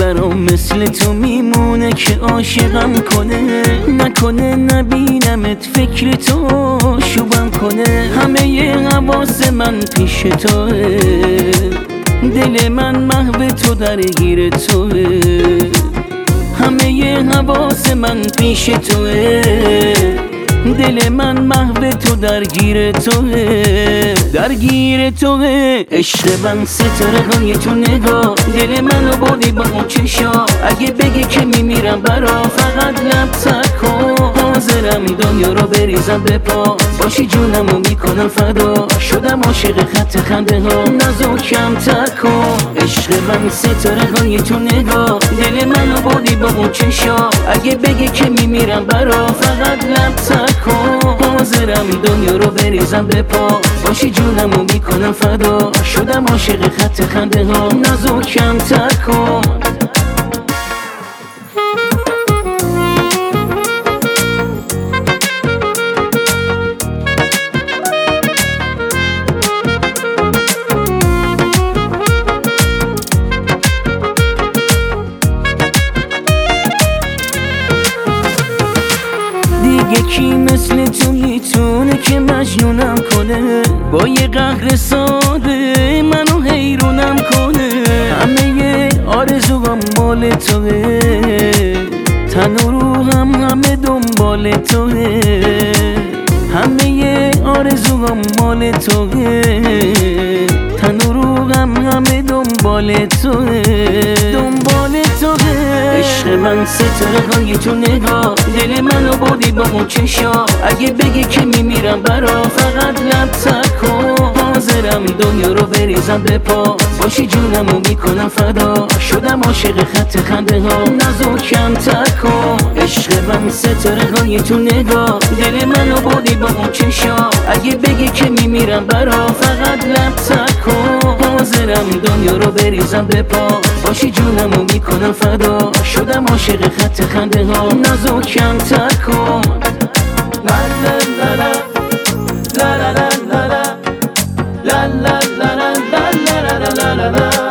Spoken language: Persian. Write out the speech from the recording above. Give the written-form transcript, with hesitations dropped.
برام مثل تو میمونه که عاشقم کنه، نکنه نبینمت فکر تو شوبم کنه. همه حواس من پیش توه، دل من محو تو درگیر توه. همه حواس من پیش توه، دل من محو تو درگیر توه، درگیر توه. عشق من ستاره های تو نگاه، دل منو بردی با اون چشا. اگه بگی که میمیرم برا، فقط لب تکن. حاضرم دنیا رو بریزم به پا، باشی جونمو میکنم فدا. شدم عاشق خط خنده ها، نازکم تکن. عشق من ستاره های تو نگاه، دل منو بردی با اون چشا. اگه بگی که میمیرم برا، فقط لب تکن. حاضرم دنیا رو بریزم به پا، باشی جونمو میکنم فدا. شدم عاشق خط خنده ها، نازکم تکن. یکی مثل تو میتونه که مجنونم کنه، با یه قهر ساده منو حیرونم کنه. همه آرزوام مال توه، تن و روحم همه دنبال توه. همه آرزوام مال توه، تن و روحم همه دنبال توه، دنبال توه. عشق من ستاره های تو نگاه، دل منو بردی با اون چشا. اگه بگی که میمیرم برا، فقط لب تکن. حاضرم دنیا رو بریزم به پا، باشی جونمو میکنم فدا. شدم عاشق خط خنده ها، نازکم تکن. عشق من ستاره های تو نگاه، دل منو بردی با اون چشا. اگه بگی که میمیرم برا، فقط لب تکن. حاضرم دنیا رو بریزم به پا، باشی جونمو میکنم فدا. شدم عاشق خط خنده ها، نازکم تکن. لا لا لا لا لا لا لا لا لا لا لا لا لا لا لا لا لا.